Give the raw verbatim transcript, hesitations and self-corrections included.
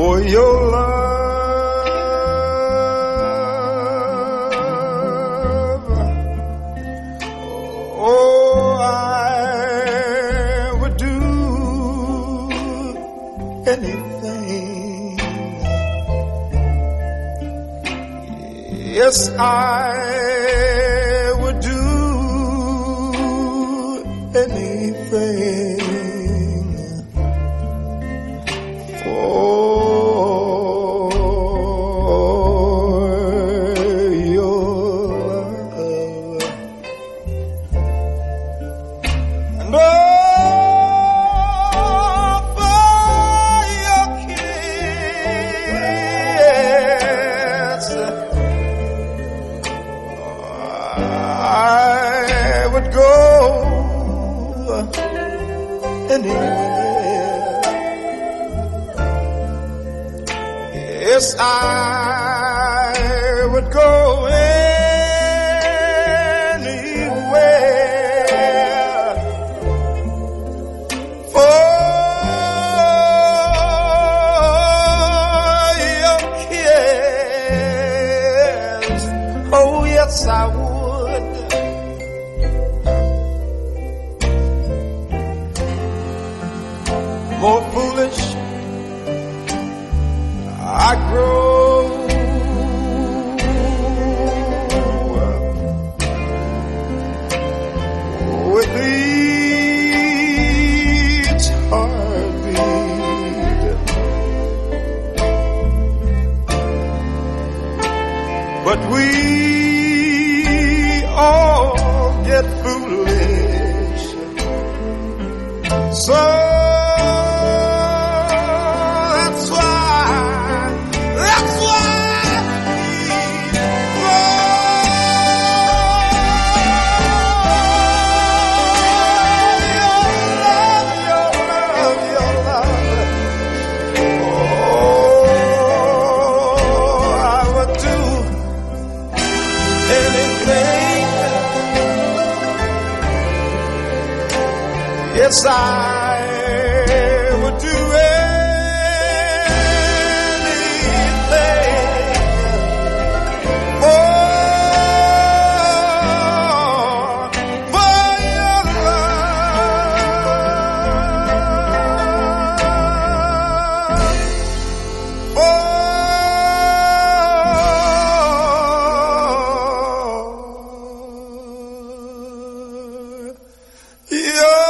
for your love. Oh, I would do anything. Yes, I would do anything for I would go anywhere. Yes, I would go anywhere for your kiss. Oh, yes, I would. More foolish I grow, with each heartbeat, but we all get foolish. So yes, I would do anything for, for your love, for your